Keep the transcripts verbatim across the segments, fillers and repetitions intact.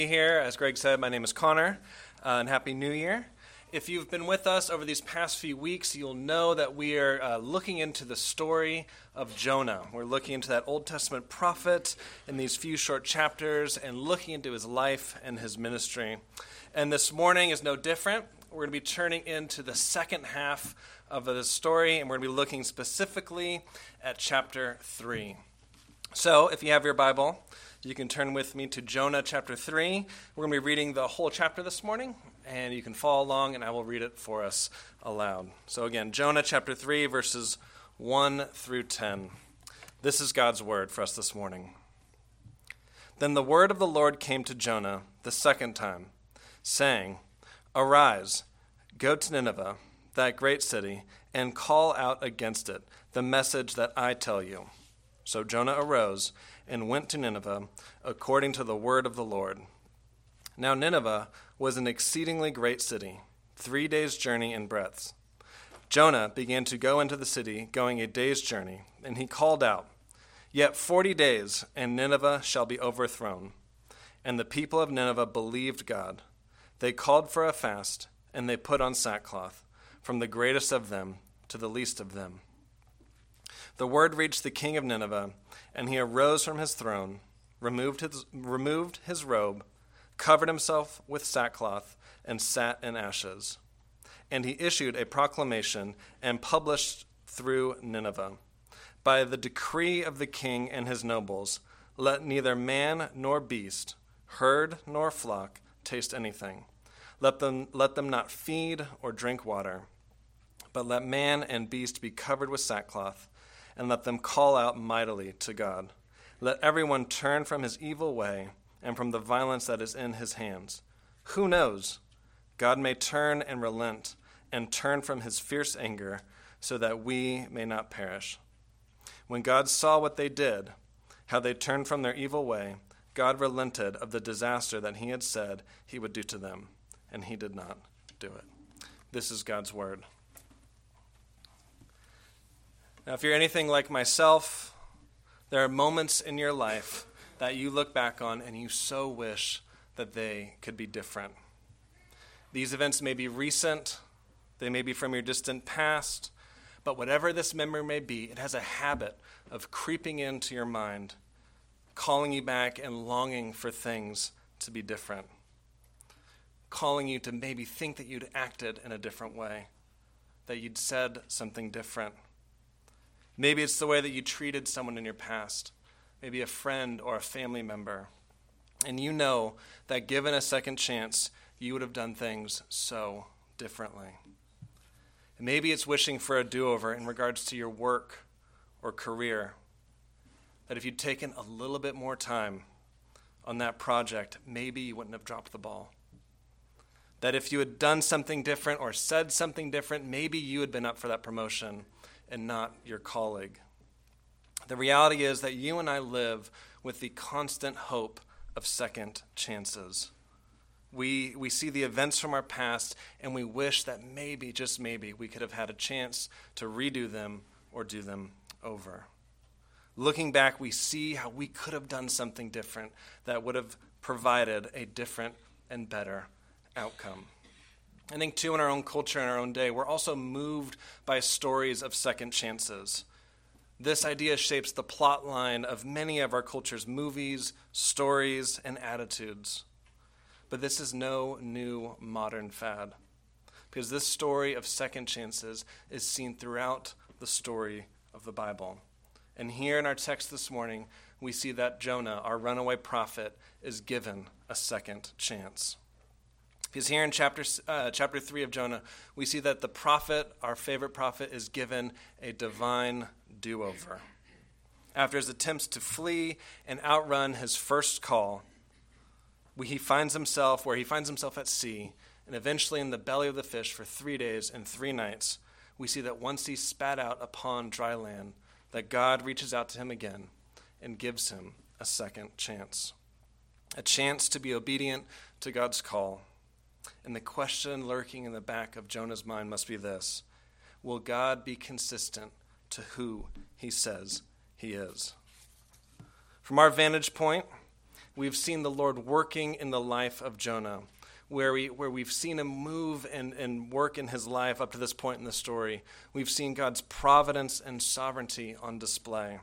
Here, as Greg said, my name is Connor, uh, and Happy New Year. If you've been with us over these past few weeks, you'll know that we are uh, looking into the story of Jonah. We're looking into that Old Testament prophet in these few short chapters and looking into his life and his ministry. And this morning is no different. We're going to be turning into the second half of the story, and we're going to be looking specifically at chapter three. So, if you have your Bible, you can turn with me to Jonah chapter three. We're going to be reading the whole chapter this morning, and you can follow along, and I will read it for us aloud. So again, Jonah chapter three, verses one through ten. This is God's word for us this morning. Then the word of the Lord came to Jonah the second time, saying, Arise, go to Nineveh, that great city, and call out against it the message that I tell you. So Jonah arose and went to Nineveh according to the word of the Lord. Now Nineveh was an exceedingly great city, three days' journey in breadth. Jonah began to go into the city, going a day's journey, and he called out, Yet forty days, and Nineveh shall be overthrown. And the people of Nineveh believed God. They called for a fast, and they put on sackcloth, from the greatest of them to the least of them. The word reached the king of Nineveh, and he arose from his throne, removed his, removed his robe, covered himself with sackcloth, and sat in ashes. And he issued a proclamation and published through Nineveh, By the decree of the king and his nobles, let neither man nor beast, herd nor flock, taste anything. Let them, let them not feed or drink water, but let man and beast be covered with sackcloth, and let them call out mightily to God. Let everyone turn from his evil way and from the violence that is in his hands. Who knows? God may turn and relent and turn from his fierce anger so that we may not perish. When God saw what they did, how they turned from their evil way, God relented of the disaster that he had said he would do to them, and he did not do it. This is God's word. Now, if you're anything like myself, there are moments in your life that you look back on and you so wish that they could be different. These events may be recent, they may be from your distant past, but whatever this memory may be, it has a habit of creeping into your mind, calling you back and longing for things to be different, calling you to maybe think that you'd acted in a different way, that you'd said something different. Maybe it's the way that you treated someone in your past, maybe a friend or a family member. And you know that given a second chance, you would have done things so differently. And maybe it's wishing for a do-over in regards to your work or career, that if you'd taken a little bit more time on that project, maybe you wouldn't have dropped the ball. That if you had done something different or said something different, maybe you had been up for that promotion and not your colleague. The reality is that you and I live with the constant hope of second chances. We we see the events from our past and we wish that maybe, just maybe, we could have had a chance to redo them or do them over. Looking back, we see how we could have done something different that would have provided a different and better outcome. I think, too, in our own culture, in our own day, we're also moved by stories of second chances. This idea shapes the plot line of many of our culture's movies, stories, and attitudes. But this is no new modern fad, because this story of second chances is seen throughout the story of the Bible. And here in our text this morning, we see that Jonah, our runaway prophet, is given a second chance. Because here in chapter uh, chapter three of Jonah, we see that the prophet, our favorite prophet, is given a divine do-over. After his attempts to flee and outrun his first call, we, he finds himself where he finds himself at sea, and eventually in the belly of the fish for three days and three nights, we see that once he's spat out upon dry land, that God reaches out to him again and gives him a second chance. A chance to be obedient to God's call. And the question lurking in the back of Jonah's mind must be this: will God be consistent to who he says he is? From our vantage point, we've seen the Lord working in the life of Jonah, where, we, where we've seen him move and, and work in his life up to this point in the story. We've seen God's providence and sovereignty on display.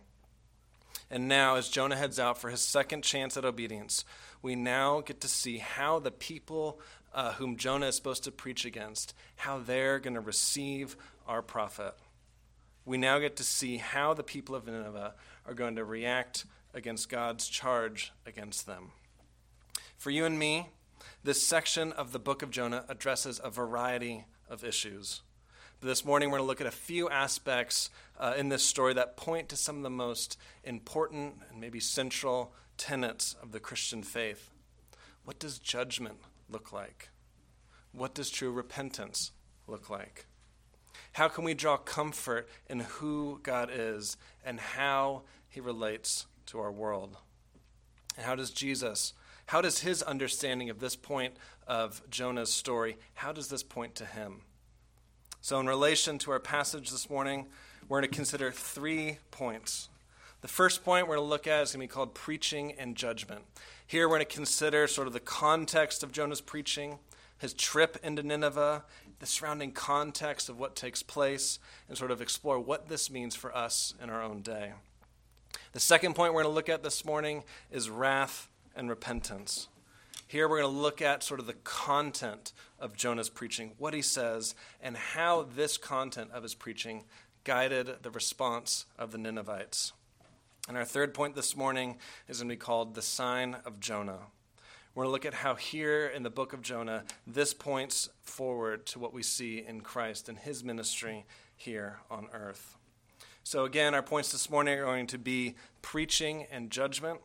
And now, as Jonah heads out for his second chance at obedience, we now get to see how the people uh, whom Jonah is supposed to preach against, how they're going to receive our prophet. We now get to see how the people of Nineveh are going to react against God's charge against them. For you and me, this section of the book of Jonah addresses a variety of issues. But this morning, we're going to look at a few aspects uh, in this story that point to some of the most important and maybe central tenets of the Christian faith. What does judgment look like? What does true repentance look like? How can we draw comfort in who God is and how he relates to our world? And how does Jesus, how does his understanding of this point of Jonah's story, how does this point to him? So in relation to our passage this morning, we're going to consider three points. The first point we're going to look at is going to be called preaching and judgment. Here we're going to consider sort of the context of Jonah's preaching, his trip into Nineveh, the surrounding context of what takes place, and sort of explore what this means for us in our own day. The second point we're going to look at this morning is wrath and repentance. Here we're going to look at sort of the content of Jonah's preaching, what he says, and how this content of his preaching guided the response of the Ninevites. And our third point this morning is going to be called the sign of Jonah. We're going to look at how here in the book of Jonah, this points forward to what we see in Christ and his ministry here on earth. So again, our points this morning are going to be preaching and judgment,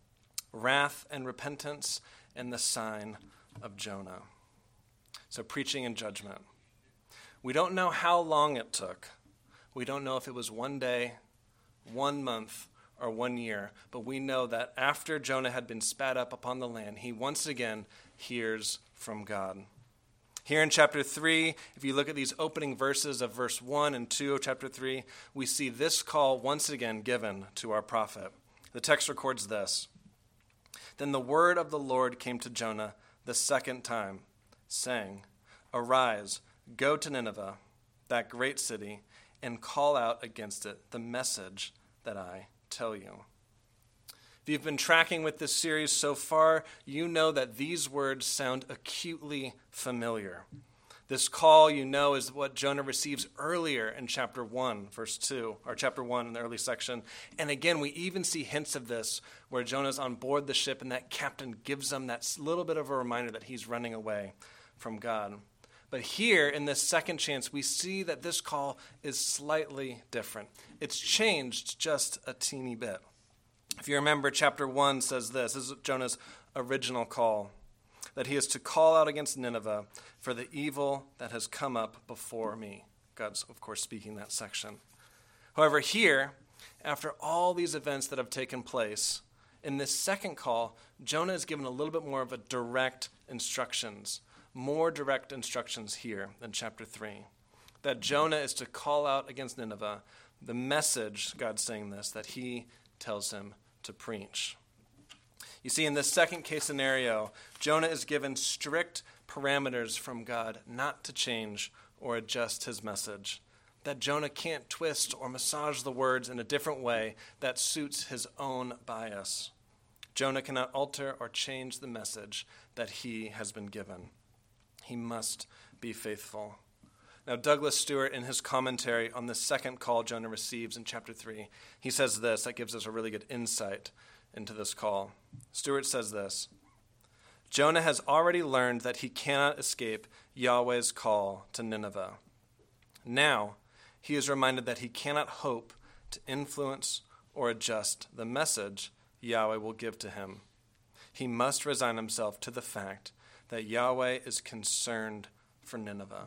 wrath and repentance, and the sign of Jonah. So preaching and judgment. We don't know how long it took. We don't know if it was one day, one month, or one year, but we know that after Jonah had been spat up upon the land, he once again hears from God. Here in chapter three, if you look at these opening verses of verse one and two of chapter three, we see this call once again given to our prophet. The text records this. Then the word of the Lord came to Jonah the second time, saying, Arise, go to Nineveh, that great city, and call out against it the message that I tell you. If you've been tracking with this series so far, you know that these words sound acutely familiar. This call, you know, is what Jonah receives earlier in chapter one, verse two, or chapter one in the early section. And again, we even see hints of this where Jonah's on board the ship and that captain gives him that little bit of a reminder that he's running away from God. But here in this second chance, we see that this call is slightly different. It's changed just a teeny bit. If you remember, chapter one says this. This is Jonah's original call, that he is to call out against Nineveh for the evil that has come up before me. God's, of course, speaking that section. However, here, after all these events that have taken place, in this second call, Jonah is given a little bit more of a direct instructions, more direct instructions here than chapter three. That Jonah is to call out against Nineveh the message, God's saying this, that he tells him to preach. You see, in this second case scenario, Jonah is given strict parameters from God not to change or adjust his message. That Jonah can't twist or massage the words in a different way that suits his own bias. Jonah cannot alter or change the message that he has been given. He must be faithful. Now, Douglas Stewart, in his commentary on the second call Jonah receives in chapter three, he says this, that gives us a really good insight into this call. Stewart says this, Jonah has already learned that he cannot escape Yahweh's call to Nineveh. Now, he is reminded that he cannot hope to influence or adjust the message Yahweh will give to him. He must resign himself to the fact that Yahweh is concerned for Nineveh.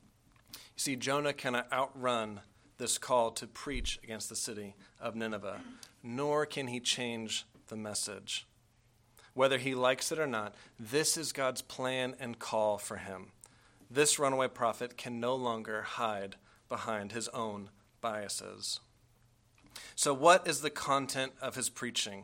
You see, Jonah cannot outrun this call to preach against the city of Nineveh, nor can he change the message. Whether he likes it or not, this is God's plan and call for him. This runaway prophet can no longer hide behind his own biases. So what is the content of his preaching?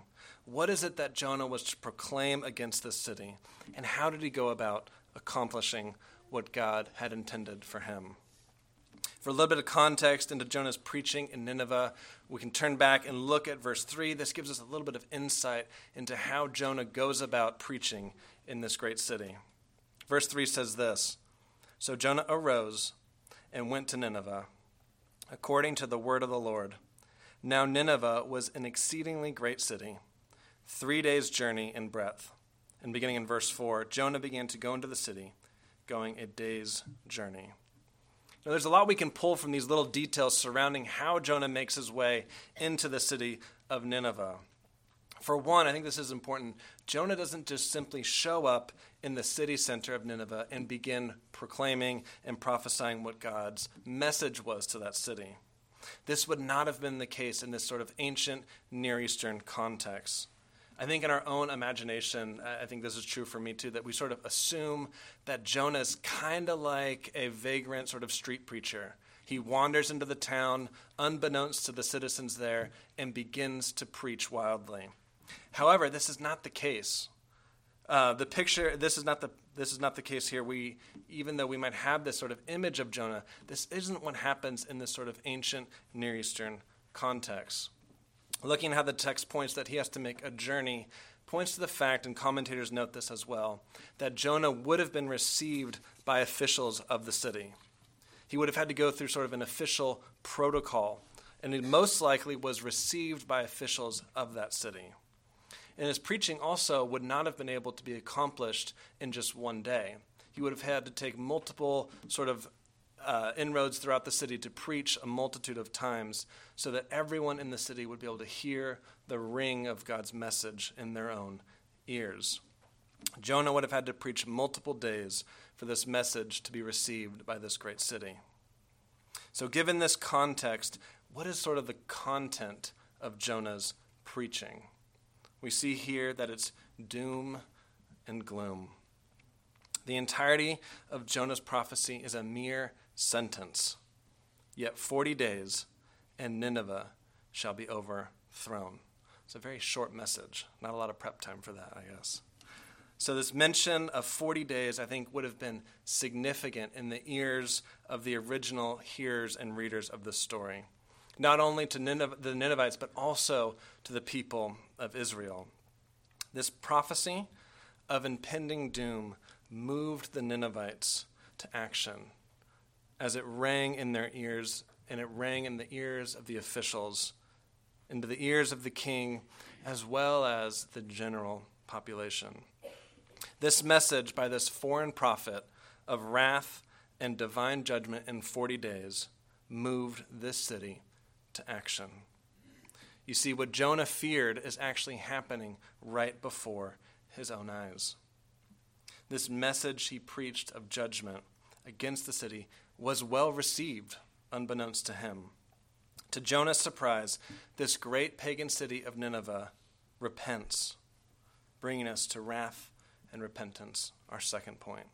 What is it that Jonah was to proclaim against this city? And how did he go about accomplishing what God had intended for him? For a little bit of context into Jonah's preaching in Nineveh, we can turn back and look at verse three. This gives us a little bit of insight into how Jonah goes about preaching in this great city. Verse three says this, "So Jonah arose and went to Nineveh, according to the word of the Lord. Now Nineveh was an exceedingly great city, three days' journey in breadth." And beginning in verse four, Jonah began to go into the city, going a day's journey. Now, there's a lot we can pull from these little details surrounding how Jonah makes his way into the city of Nineveh. For one, I think this is important. Jonah doesn't just simply show up in the city center of Nineveh and begin proclaiming and prophesying what God's message was to that city. This would not have been the case in this sort of ancient Near Eastern context. I think in our own imagination, I think this is true for me too, that we sort of assume that Jonah is kind of like a vagrant sort of street preacher. He wanders into the town, unbeknownst to the citizens there, and begins to preach wildly. However, this is not the case. Uh, the picture, this is not the this is not the case here. We, even though we might have this sort of image of Jonah, this isn't what happens in this sort of ancient Near Eastern context. Looking at how the text points that he has to make a journey points to the fact, and commentators note this as well, that Jonah would have been received by officials of the city. He would have had to go through sort of an official protocol, and he most likely was received by officials of that city. And his preaching also would not have been able to be accomplished in just one day. He would have had to take multiple sort of uh, inroads throughout the city to preach a multitude of times so that everyone in the city would be able to hear the ring of God's message in their own ears. Jonah would have had to preach multiple days for this message to be received by this great city. So given this context, what is sort of the content of Jonah's preaching? We see here that it's doom and gloom. The entirety of Jonah's prophecy is a mere sentence. Yet forty days, and Nineveh shall be overthrown. It's a very short message. Not a lot of prep time for that, I guess. So this mention of forty days, I think, would have been significant in the ears of the original hearers and readers of this story. Not only to Nineveh, the Ninevites, but also to the people of Israel. This prophecy of impending doom moved the Ninevites to action as it rang in their ears, and it rang in the ears of the officials, into the ears of the king, as well as the general population. This message by this foreign prophet of wrath and divine judgment in forty days moved this city to action. You see, what Jonah feared is actually happening right before his own eyes. This message he preached of judgment against the city was well received, unbeknownst to him. To Jonah's surprise, this great pagan city of Nineveh repents, bringing us to wrath and repentance, our second point.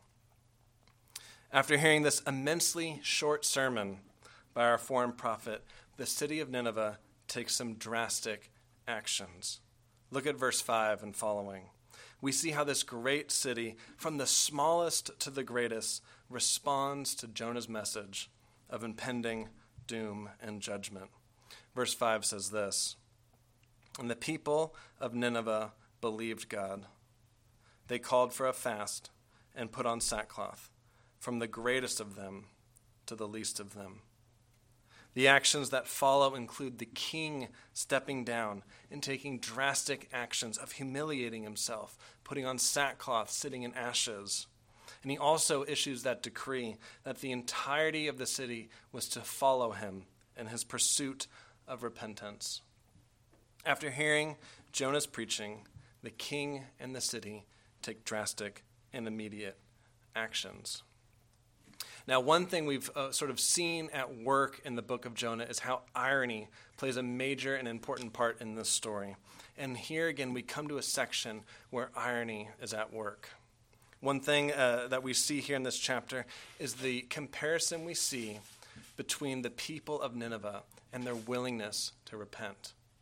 After hearing this immensely short sermon by our foreign prophet, the city of Nineveh takes some drastic actions. Look at verse five and following. We see how this great city, from the smallest to the greatest, responds to Jonah's message of impending doom and judgment. Verse five says this, "And the people of Nineveh believed God. They called for a fast and put on sackcloth, from the greatest of them to the least of them." The actions that follow include the king stepping down and taking drastic actions of humiliating himself, putting on sackcloth, sitting in ashes. And he also issues that decree that the entirety of the city was to follow him in his pursuit of repentance. After hearing Jonah's preaching, the king and the city take drastic and immediate actions. Now, one thing we've uh, sort of seen at work in the book of Jonah is how irony plays a major and important part in this story. And here again, we come to a section where irony is at work. One thing uh, that we see here in this chapter is the comparison we see between the people of Nineveh and their willingness to repent.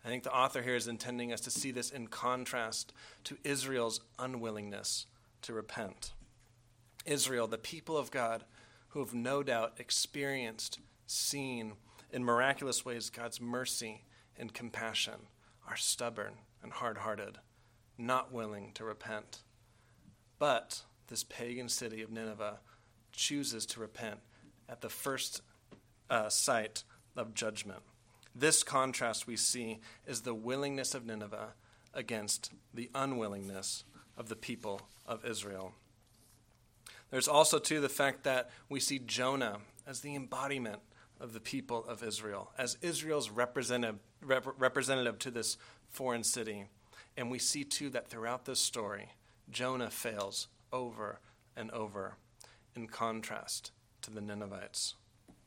I think the author here is intending us to see this in contrast to Israel's unwillingness to repent. Israel, the people of God, who have no doubt experienced, seen in miraculous ways God's mercy and compassion, are stubborn and hard-hearted, not willing to repent. But this pagan city of Nineveh chooses to repent at the first uh, sight of judgment. This contrast we see is the willingness of Nineveh against the unwillingness of the people of Israel. There's also, too, the fact that we see Jonah as the embodiment of the people of Israel, as Israel's representative, rep- representative to this foreign city. And we see, too, that throughout this story, Jonah fails over and over in contrast to the Ninevites.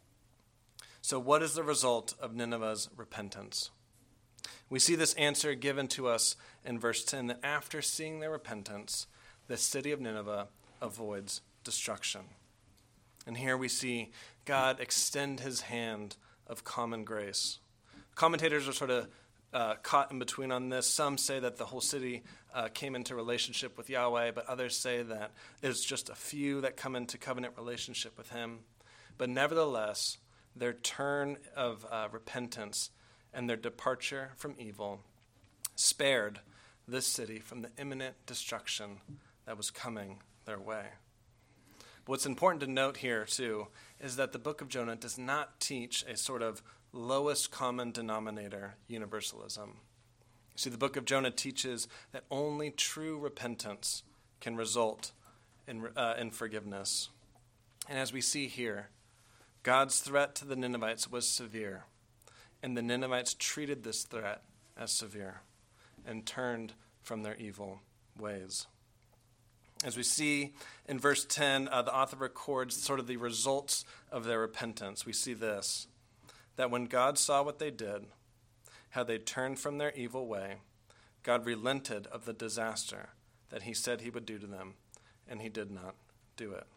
So what is the result of Nineveh's repentance? We see this answer given to us in verse ten, that after seeing their repentance, the city of Nineveh avoids destruction. And here we see God extend his hand of common grace. Commentators are sort of uh, caught in between on this. Some say that the whole city uh, came into relationship with Yahweh, but others say that it's just a few that come into covenant relationship with him. But nevertheless, their turn of uh, repentance and their departure from evil spared this city from the imminent destruction that was coming their way. But what's important to note here, too, is that the book of Jonah does not teach a sort of lowest common denominator universalism. See, the book of Jonah teaches that only true repentance can result in, uh, in forgiveness. And as we see here, God's threat to the Ninevites was severe, and the Ninevites treated this threat as severe and turned from their evil ways. As we see in verse ten, uh, the author records sort of the results of their repentance. We see this, that when God saw what they did, how they turned from their evil way, God relented of the disaster that he said he would do to them, and he did not do it.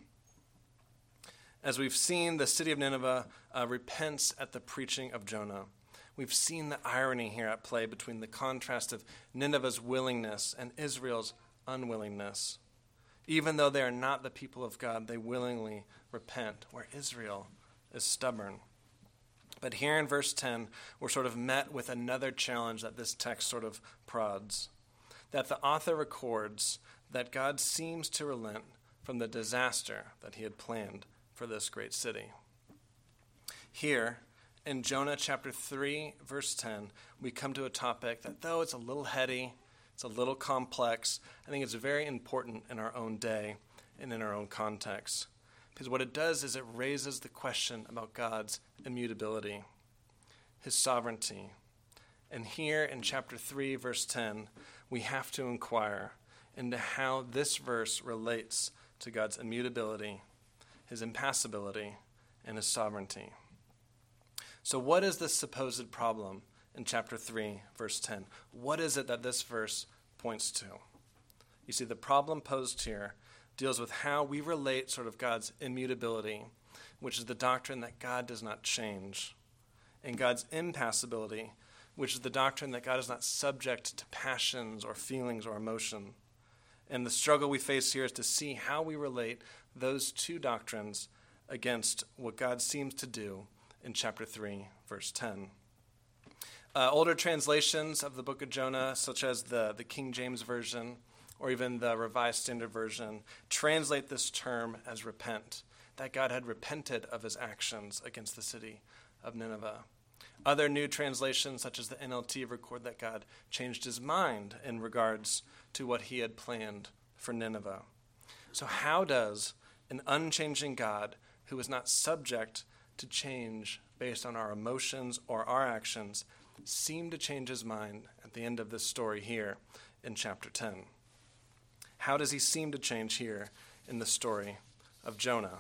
As we've seen, the city of Nineveh uh, repents at the preaching of Jonah. We've seen the irony here at play between the contrast of Nineveh's willingness and Israel's unwillingness. Even though they are not the people of God, they willingly repent, where Israel is stubborn. But here in verse ten, we're sort of met with another challenge that this text sort of prods, that the author records that God seems to relent from the disaster that he had planned for this great city. Here, in Jonah chapter three, verse ten, we come to a topic that, though it's a little heady, it's a little complex, I think it's very important in our own day and in our own context. Because what it does is it raises the question about God's immutability, his sovereignty. And here in chapter three, verse ten, we have to inquire into how this verse relates to God's immutability, his impassibility, and his sovereignty. So what is this supposed problem in chapter three, verse ten? What is it that this verse points to? You see, the problem posed here deals with how we relate sort of God's immutability, which is the doctrine that God does not change, and God's impassibility, which is the doctrine that God is not subject to passions or feelings or emotion. And the struggle we face here is to see how we relate those two doctrines against what God seems to do in chapter three, verse ten. Uh, older translations of the book of Jonah, such as the, the King James Version or even the Revised Standard Version, translate this term as repent, that God had repented of his actions against the city of Nineveh. Other new translations, such as the N L T, record that God changed his mind in regards to what he had planned for Nineveh. So how does an unchanging God who is not subject to change based on our emotions or our actions seem to change his mind at the end of this story here in chapter ten? How does he seem to change here in the story of Jonah?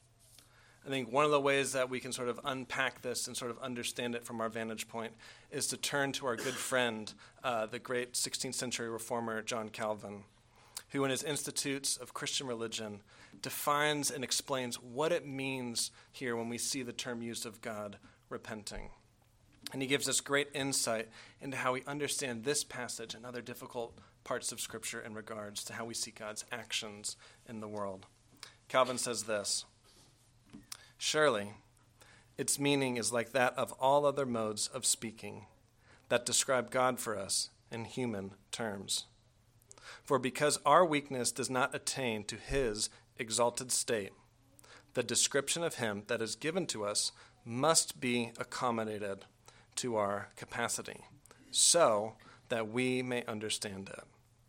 I think one of the ways that we can sort of unpack this and sort of understand it from our vantage point is to turn to our good friend, uh, the great sixteenth century reformer John Calvin, who in his Institutes of Christian Religion defines and explains what it means here when we see the term used of God repenting. And he gives us great insight into how we understand this passage and other difficult parts of Scripture in regards to how we see God's actions in the world. Calvin says this: "Surely, its meaning is like that of all other modes of speaking that describe God for us in human terms. For because our weakness does not attain to his exalted state, the description of him that is given to us must be accommodated to our capacity, so that we may understand it.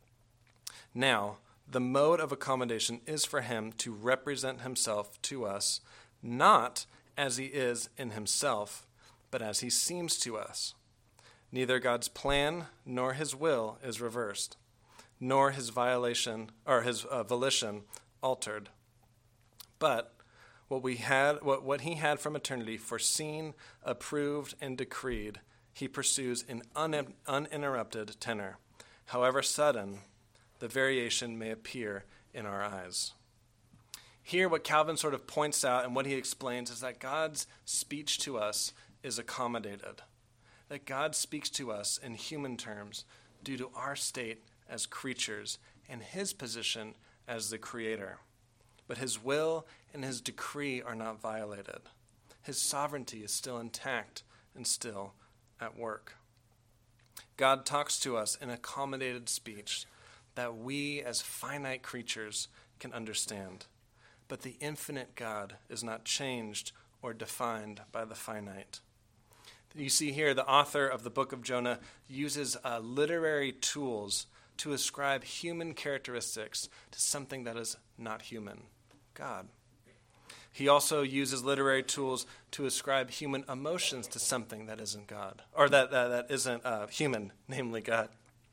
Now, the mode of accommodation is for him to represent himself to us, not as he is in himself, but as he seems to us. Neither God's plan nor his will is reversed, nor his violation or his uh, volition altered. But what we had, what, what he had from eternity foreseen, approved, and decreed, he pursues in un, uninterrupted tenor, however sudden the variation may appear in our eyes." Here, what Calvin sort of points out and what he explains is that God's speech to us is accommodated, that God speaks to us in human terms due to our state as creatures and his position as the creator. But his will and his decree are not violated. His sovereignty is still intact and still at work. God talks to us in accommodated speech that we as finite creatures can understand. But the infinite God is not changed or defined by the finite. You see here, the author of the book of Jonah uses uh, literary tools to ascribe human characteristics to something that is not human, God. He also uses literary tools to ascribe human emotions to something that isn't God, or that, that, that isn't uh, human, namely God.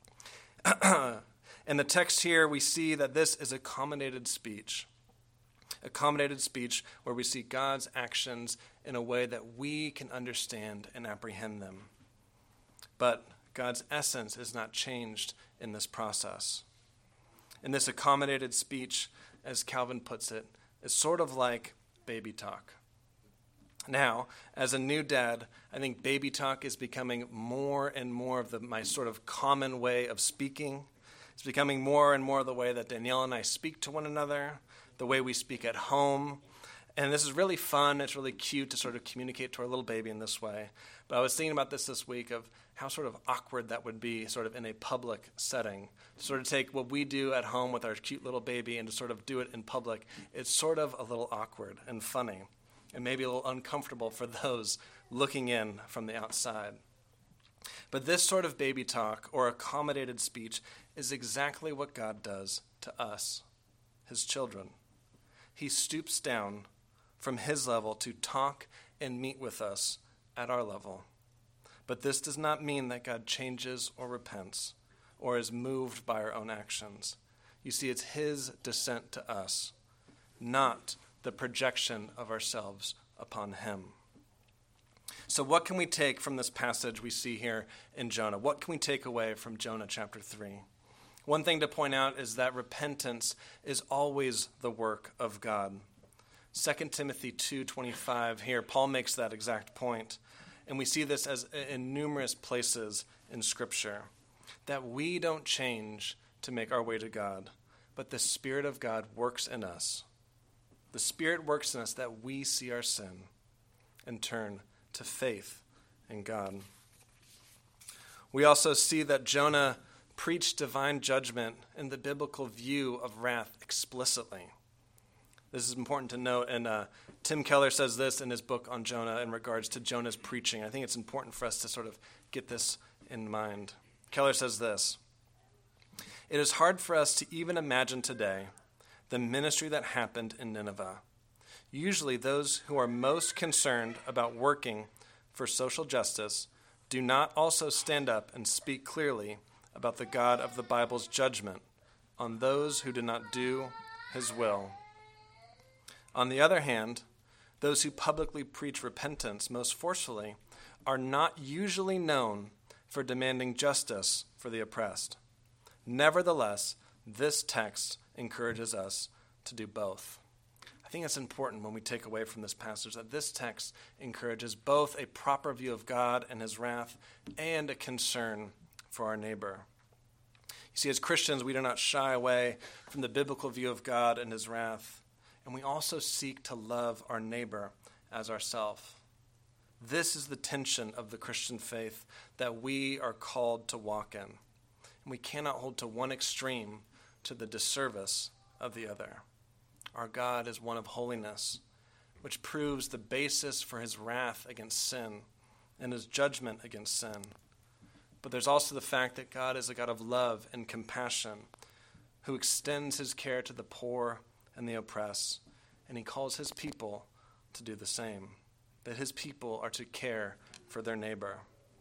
In the text here, we see that this is accommodated speech. Accommodated speech where we see God's actions in a way that we can understand and apprehend them. But God's essence is not changed in this process. In this accommodated speech, as Calvin puts it, is sort of like baby talk. Now, as a new dad, I think baby talk is becoming more and more of the, my sort of common way of speaking. It's becoming more and more the way that Danielle and I speak to one another, the way we speak at home. And this is really fun. It's really cute to sort of communicate to our little baby in this way. But I was thinking about this this week of how sort of awkward that would be sort of in a public setting. To sort of take what we do at home with our cute little baby and to sort of do it in public. It's sort of a little awkward and funny and maybe a little uncomfortable for those looking in from the outside. But this sort of baby talk or accommodated speech is exactly what God does to us, his children. He stoops down from his level to talk and meet with us at our level. But this does not mean that God changes or repents or is moved by our own actions. You see, it's his descent to us, not the projection of ourselves upon him. So what can we take from this passage we see here in Jonah? What can we take away from Jonah chapter three? One thing to point out is that repentance is always the work of God. Second Timothy two twenty-five here, Paul makes that exact point. And we see this as in numerous places in Scripture, that we don't change to make our way to God, but the Spirit of God works in us. The Spirit works in us that we see our sin and turn to faith in God. We also see that Jonah preached divine judgment in the biblical view of wrath explicitly. This is important to note, and uh, Tim Keller says this in his book on Jonah in regards to Jonah's preaching. I think it's important for us to sort of get this in mind. Keller says this: "It is hard for us to even imagine today the ministry that happened in Nineveh. Usually those who are most concerned about working for social justice do not also stand up and speak clearly about the God of the Bible's judgment on those who do not do his will. On the other hand, those who publicly preach repentance most forcefully are not usually known for demanding justice for the oppressed. Nevertheless, this text encourages us to do both." I think it's important when we take away from this passage that this text encourages both a proper view of God and his wrath and a concern for our neighbor. You see, as Christians, we do not shy away from the biblical view of God and his wrath, and we also seek to love our neighbor as ourselves. This is the tension of the Christian faith that we are called to walk in. And we cannot hold to one extreme to the disservice of the other. Our God is one of holiness, which proves the basis for his wrath against sin and his judgment against sin. But there's also the fact that God is a God of love and compassion who extends his care to the poor and the oppressed, and he calls his people to do the same, that his people are to care for their neighbor.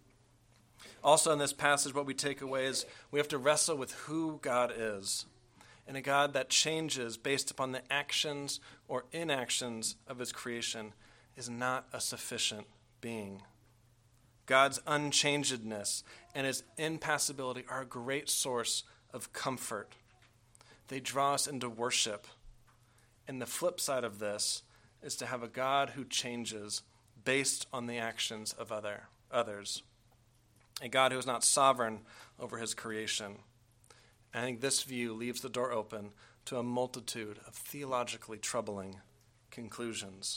Also in this passage, what we take away is we have to wrestle with who God is, and a God that changes based upon the actions or inactions of his creation is not a sufficient being. God's unchangedness and his impassibility are a great source of comfort. They draw us into worship. And the flip side of this is to have a God who changes based on the actions of other others. A God who is not sovereign over his creation. I think this view leaves the door open to a multitude of theologically troubling conclusions.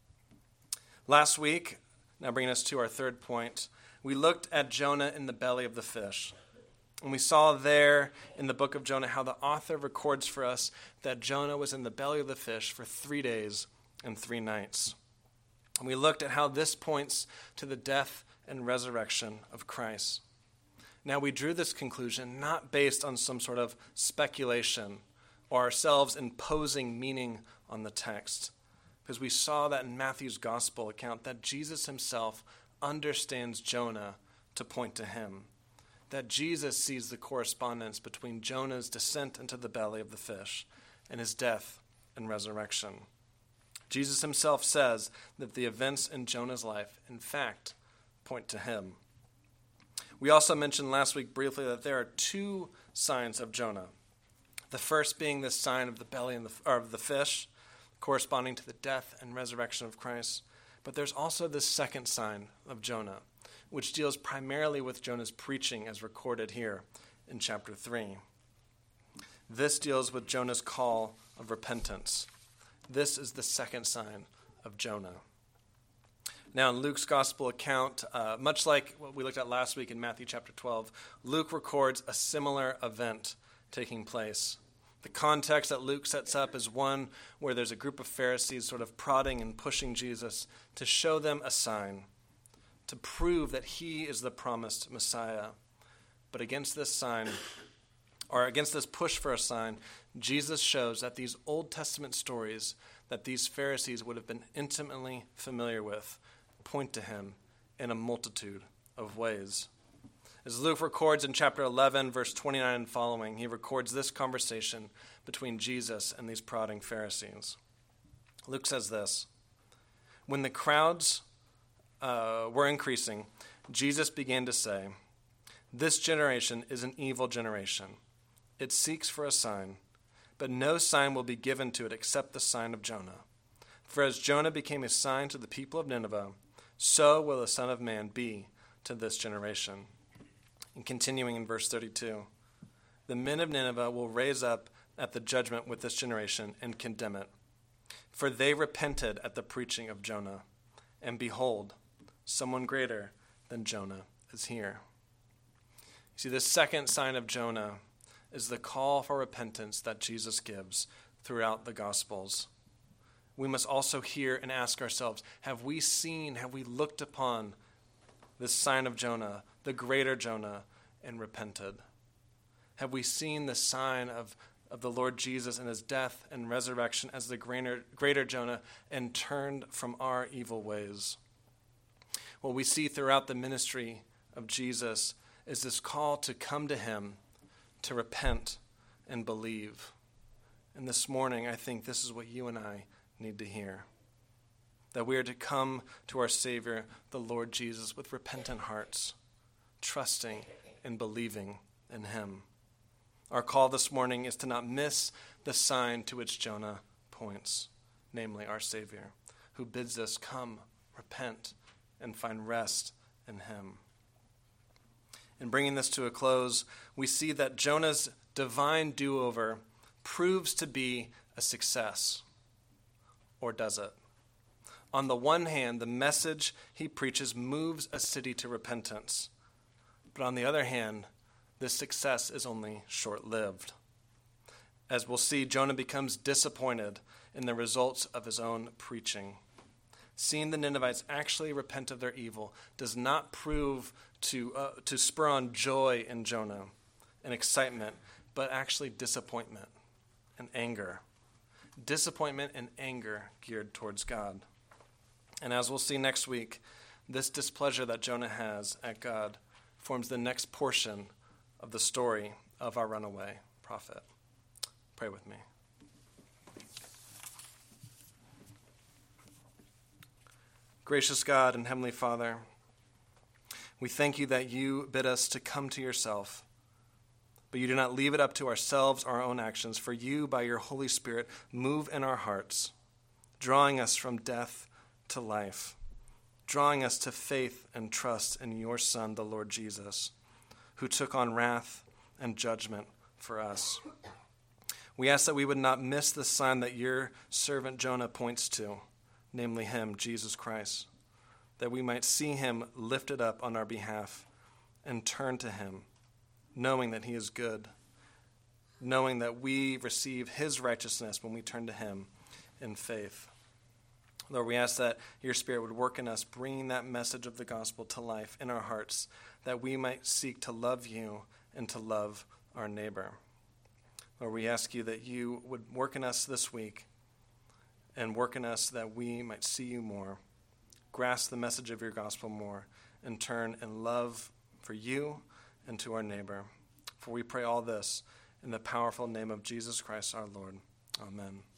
Last week, now bringing us to our third point, we looked at Jonah in the belly of the fish. And we saw there in the book of Jonah how the author records for us that Jonah was in the belly of the fish for three days and three nights. And we looked at how this points to the death and resurrection of Christ. Now, we drew this conclusion not based on some sort of speculation or ourselves imposing meaning on the text, because we saw that in Matthew's gospel account that Jesus himself understands Jonah to point to him, that Jesus sees the correspondence between Jonah's descent into the belly of the fish and his death and resurrection. Jesus himself says that the events in Jonah's life, in fact, point to him. We also mentioned last week briefly that there are two signs of Jonah. The first being this sign of the belly and the, or of the fish, corresponding to the death and resurrection of Christ. But there's also this second sign of Jonah, which deals primarily with Jonah's preaching as recorded here in chapter three. This deals with Jonah's call of repentance. This is the second sign of Jonah. Now, in Luke's gospel account, uh, much like what we looked at last week in Matthew chapter twelve, Luke records a similar event taking place. The context that Luke sets up is one where there's a group of Pharisees sort of prodding and pushing Jesus to show them a sign, to prove that he is the promised Messiah. But against this sign, or against this push for a sign, Jesus shows that these Old Testament stories that these Pharisees would have been intimately familiar with point to him in a multitude of ways. As Luke records in chapter eleven, verse twenty-nine and following, he records this conversation between Jesus and these prodding Pharisees. Luke says this: "When the crowds uh, were increasing, Jesus began to say, 'This generation is an evil generation. It seeks for a sign, but no sign will be given to it except the sign of Jonah. For as Jonah became a sign to the people of Nineveh, so will the Son of Man be to this generation.'" And continuing in verse thirty-two, "The men of Nineveh will raise up at the judgment with this generation and condemn it. For they repented at the preaching of Jonah. And behold, someone greater than Jonah is here." You see, this second sign of Jonah is the call for repentance that Jesus gives throughout the Gospels. We must also hear and ask ourselves, have we seen, have we looked upon this sign of Jonah, the greater Jonah, and repented? Have we seen the sign of, of the Lord Jesus and his death and resurrection as the greater, greater Jonah and turned from our evil ways? What we see throughout the ministry of Jesus is this call to come to him, to repent and believe. And this morning, I think this is what you and I need to hear. That we are to come to our Savior, the Lord Jesus, with repentant hearts, trusting and believing in him. Our call this morning is to not miss the sign to which Jonah points. namely our Savior, who bids us come, repent, and find rest in him. In bringing this to a close, we see that Jonah's divine do-over proves to be a success. Or does it? On the one hand, the message he preaches moves a city to repentance. But on the other hand, this success is only short-lived. As we'll see, Jonah becomes disappointed in the results of his own preaching. Seeing the Ninevites actually repent of their evil does not prove to, uh, to spur on joy in Jonah and excitement, but actually disappointment and anger. Disappointment and anger geared towards God. And as we'll see next week, this displeasure that Jonah has at God forms the next portion of the story of our runaway prophet. Pray with me. Gracious God and Heavenly Father, we thank you that you bid us to come to yourself, but you do not leave it up to ourselves or our own actions, for you, by your Holy Spirit, move in our hearts, drawing us from death to life, drawing us to faith and trust in your Son, the Lord Jesus, who took on wrath and judgment for us. We ask that we would not miss the sign that your servant Jonah points to, namely him, Jesus Christ, that we might see him lifted up on our behalf and turn to him, knowing that he is good, knowing that we receive his righteousness when we turn to him in faith. Lord, we ask that your Spirit would work in us, bringing that message of the gospel to life in our hearts, that we might seek to love you and to love our neighbor. Lord, we ask you that you would work in us this week and work in us that we might see you more, grasp the message of your gospel more, and turn in love for you and to our neighbor. For we pray all this in the powerful name of Jesus Christ our Lord. Amen.